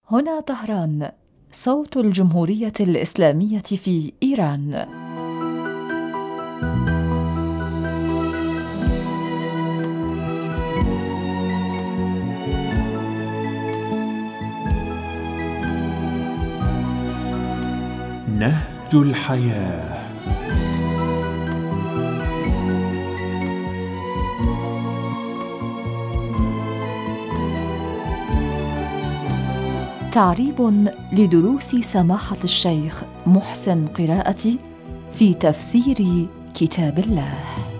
هنا طهران، صوت الجمهورية الإسلامية في إيران. نهج الحياة. تعريب لدروس سماحة الشيخ محسن قراءتي في تفسير كتاب الله.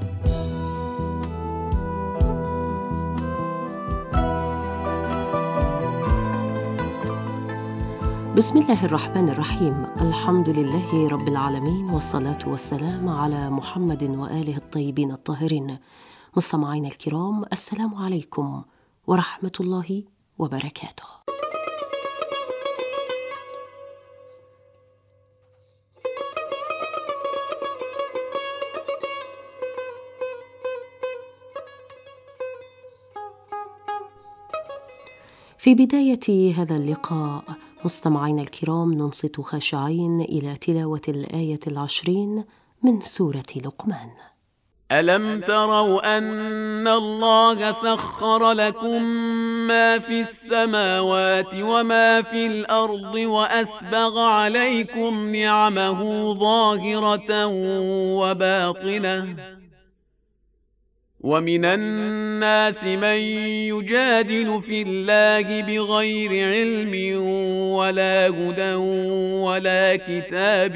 بسم الله الرحمن الرحيم. الحمد لله رب العالمين، والصلاة والسلام على محمد وآله الطيبين الطاهرين. مستمعينا الكرام، السلام عليكم ورحمة الله وبركاته. في بداية هذا اللقاء مستمعينا الكرام، ننصت خاشعين إلى تلاوة الآية 20 من سورة لقمان. ألم تروا أن الله سخر لكم ما في السماوات وما في الأرض وأسبغ عليكم نعمه ظاهرة وباطنة ومن الناس من يجادل في الله بغير علم ولا هدى ولا كتاب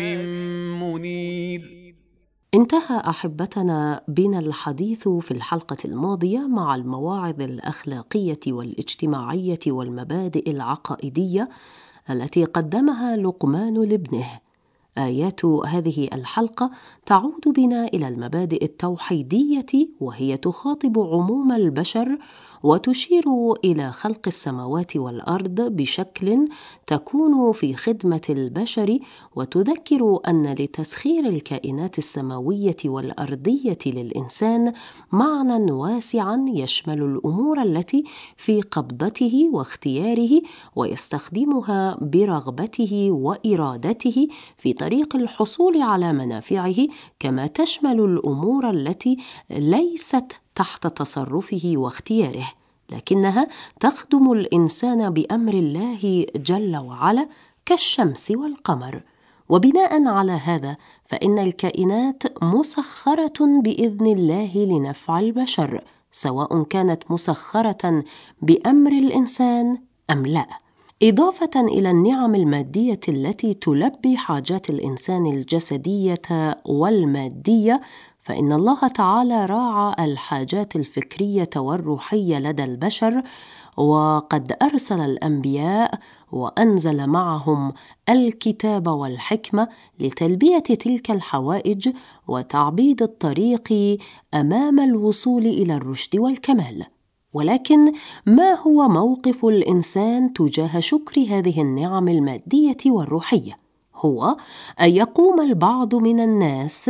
منير. انتهى أحبتنا بنا الحديث في الحلقة الماضية مع المواعظ الأخلاقية والاجتماعية والمبادئ العقائدية التي قدمها لقمان لابنه. آيات هذه الحلقة تعود بنا إلى المبادئ التوحيدية، وهي تخاطب عموم البشر وتشير إلى خلق السماوات والأرض بشكل تكون في خدمة البشر، وتذكر أن لتسخير الكائنات السماوية والأرضية للإنسان معنى واسعا يشمل الأمور التي في قبضته واختياره، ويستخدمها برغبته وإرادته في طريق الحصول على منافعه، كما تشمل الأمور التي ليست تحت تصرفه واختياره، لكنها تخدم الإنسان بأمر الله جل وعلا كالشمس والقمر. وبناء على هذا فإن الكائنات مسخرة بإذن الله لنفع البشر، سواء كانت مسخرة بأمر الإنسان أم لا. إضافة إلى النعم المادية التي تلبي حاجات الإنسان الجسدية والمادية، فإن الله تعالى راعى الحاجات الفكرية والروحية لدى البشر، وقد أرسل الأنبياء وأنزل معهم الكتاب والحكمة لتلبية تلك الحوائج وتعبيد الطريق أمام الوصول إلى الرشد والكمال. ولكن ما هو موقف الإنسان تجاه شكر هذه النعم المادية والروحية؟ هو أن يقوم البعض من الناس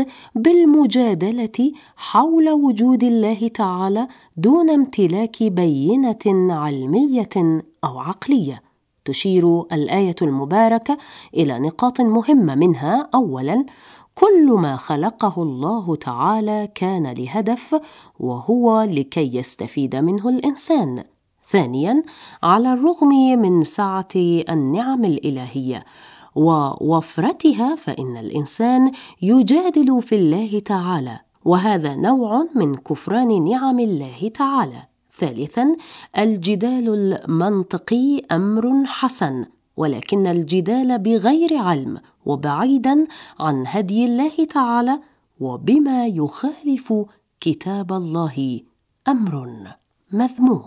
بالمجادلة حول وجود الله تعالى دون امتلاك بينة علمية أو عقلية. تشير الآية المباركة إلى نقاط مهمة، منها: أولاً، كل ما خلقه الله تعالى كان لهدف، وهو لكي يستفيد منه الإنسان. ثانياً، على الرغم من سعة النعم الإلهية ووفرتها، فإن الإنسان يجادل في الله تعالى، وهذا نوع من كفران نعم الله تعالى. ثالثاً، الجدال المنطقي أمر حسن، ولكن الجدال بغير علم وبعيداً عن هدي الله تعالى وبما يخالف كتاب الله أمر مذموم.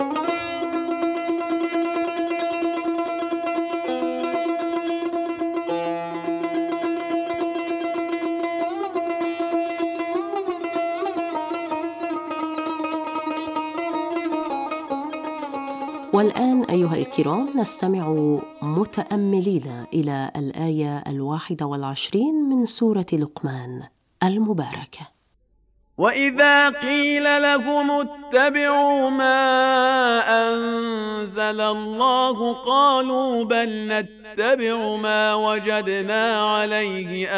والآن أيها الكرام، نستمع متأملين إلى الآية 21 من سورة لقمان المباركة. وإذا قيل لهم اتبعوا ما أنزل الله قالوا بل نتبع ما وجدنا عليه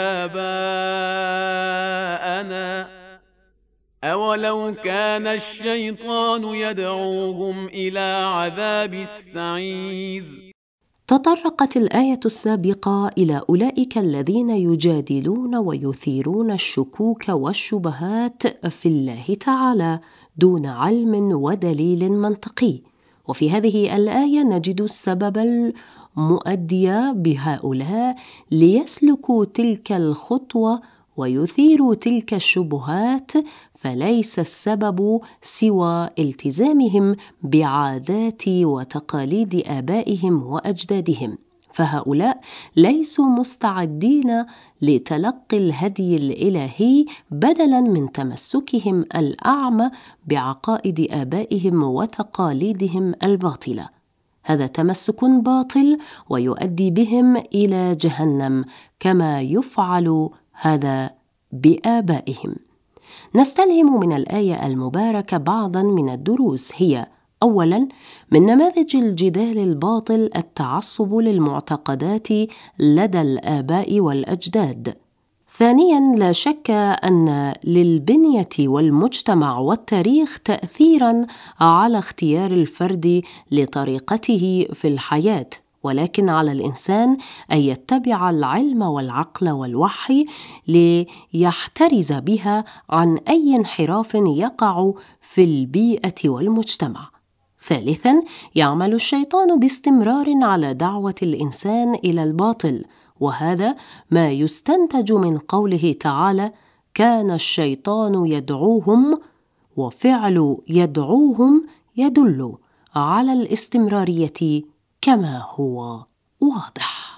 آباءنا أولو كان الشيطان يدعوهم إلى عذاب السعير. تطرقت الآية السابقة إلى أولئك الذين يجادلون ويثيرون الشكوك والشبهات في الله تعالى دون علم ودليل منطقي، وفي هذه الآية نجد السبب المؤدي بهؤلاء ليسلكوا تلك الخطوة ويثيروا تلك الشبهات، فليس السبب سوى التزامهم بعادات وتقاليد آبائهم وأجدادهم، فهؤلاء ليسوا مستعدين لتلقي الهدي الإلهي بدلاً من تمسكهم الأعمى بعقائد آبائهم وتقاليدهم الباطلة. هذا تمسك باطل ويؤدي بهم إلى جهنم كما يفعل هذا بآبائهم. نستلهم من الآية المباركة بعضاً من الدروس، هي: أولاً، من نماذج الجدال الباطل التعصب للمعتقدات لدى الآباء والأجداد. ثانياً، لا شك أن للبنية والمجتمع والتاريخ تأثيراً على اختيار الفرد لطريقته في الحياة، ولكن على الإنسان أن يتبع العلم والعقل والوحي ليحترز بها عن أي انحراف يقع في البيئة والمجتمع. ثالثاً، يعمل الشيطان باستمرار على دعوة الإنسان إلى الباطل، وهذا ما يستنتج من قوله تعالى: كان الشيطان يدعوهم، وفعل يدعوهم يدل على الاستمرارية كما هو واضح.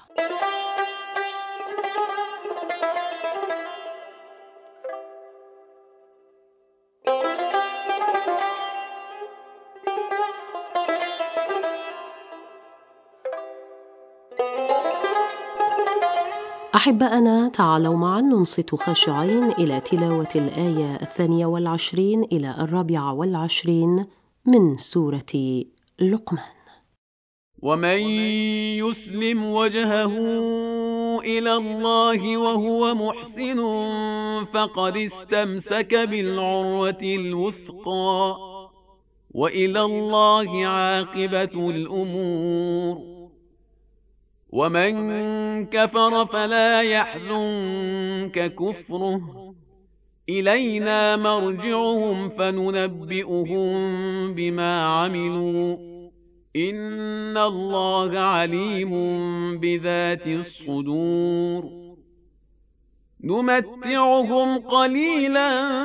أحبائنا، تعالوا معا ننصت خاشعين إلى تلاوة الآية 22 إلى 24 من سورة لقمان. ومن يسلم وجهه إلى الله وهو محسن فقد استمسك بالعروة الوثقى وإلى الله عاقبة الأمور. ومن كفر فلا يحزنك كفره إلينا مرجعهم فننبئهم بما عملوا إن الله عليم بذات الصدور. نمتعهم قليلا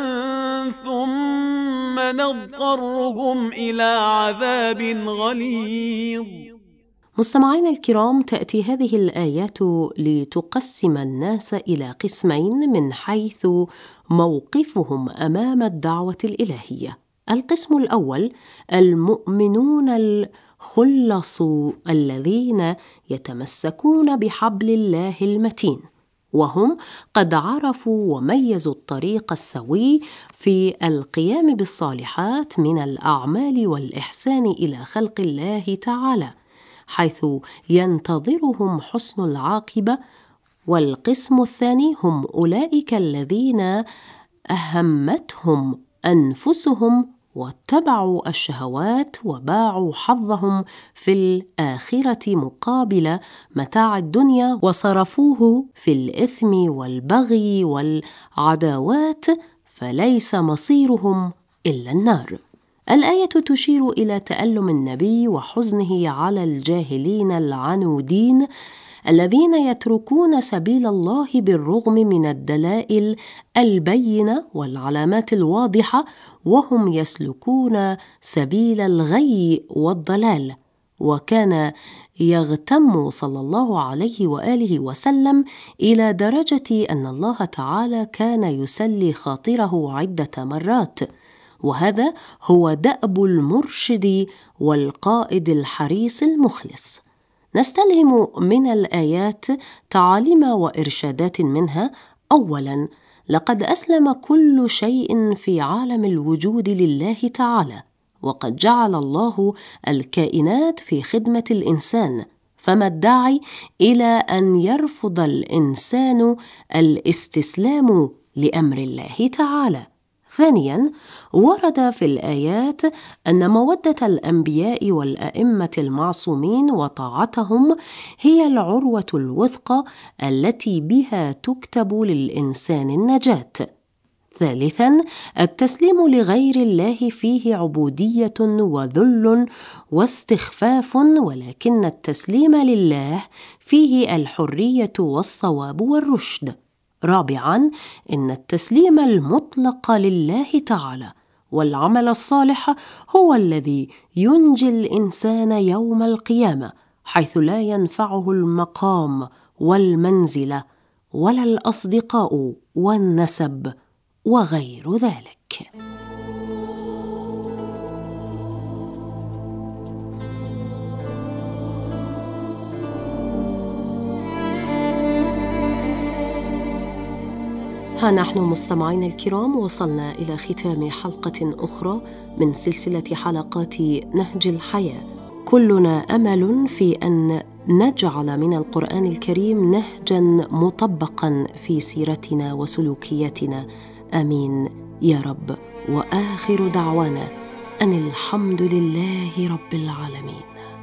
ثم نضطرهم إلى عذاب غليظ. مستمعينا الكرام، تأتي هذه الآيات لتقسم الناس إلى قسمين من حيث موقفهم أمام الدعوة الإلهية. القسم الأول المؤمنون الخلص الذين يتمسكون بحبل الله المتين، وهم قد عرفوا وميزوا الطريق السوي في القيام بالصالحات من الأعمال والإحسان إلى خلق الله تعالى، حيث ينتظرهم حسن العاقبة. والقسم الثاني هم أولئك الذين أهمتهم أنفسهم واتبعوا الشهوات وباعوا حظهم في الآخرة مقابل متاع الدنيا وصرفوه في الإثم والبغي والعداوات، فليس مصيرهم إلا النار. الآية تشير إلى تألم النبي وحزنه على الجاهلين العنودين الذين يتركون سبيل الله بالرغم من الدلائل البينة والعلامات الواضحة، وهم يسلكون سبيل الغي والضلال. وكان يغتم صلى الله عليه وآله وسلم إلى درجة أن الله تعالى كان يسلي خاطره عدة مرات، وهذا هو دأب المرشد والقائد الحريص المخلص. نستلهم من الآيات تعاليم وإرشادات منها: أولاً، لقد أسلم كل شيء في عالم الوجود لله تعالى، وقد جعل الله الكائنات في خدمة الإنسان، فما الداعي إلى أن يرفض الإنسان الاستسلام لأمر الله تعالى؟ ثانياً، ورد في الآيات أن مودة الأنبياء والأئمة المعصومين وطاعتهم هي العروة الوثقى التي بها تكتب للإنسان النجاة. ثالثاً، التسليم لغير الله فيه عبودية وذل واستخفاف، ولكن التسليم لله فيه الحرية والصواب والرشد. رابعاً، إن التسليم المطلق لله تعالى والعمل الصالح هو الذي ينجي الإنسان يوم القيامة، حيث لا ينفعه المقام والمنزلة ولا الأصدقاء والنسب وغير ذلك. ها نحن مستمعينا الكرام وصلنا إلى ختام حلقة أخرى من سلسلة حلقات نهج الحياة. كلنا أمل في أن نجعل من القرآن الكريم نهجاً مطبقاً في سيرتنا وسلوكياتنا. آمين يا رب. وآخر دعوانا أن الحمد لله رب العالمين.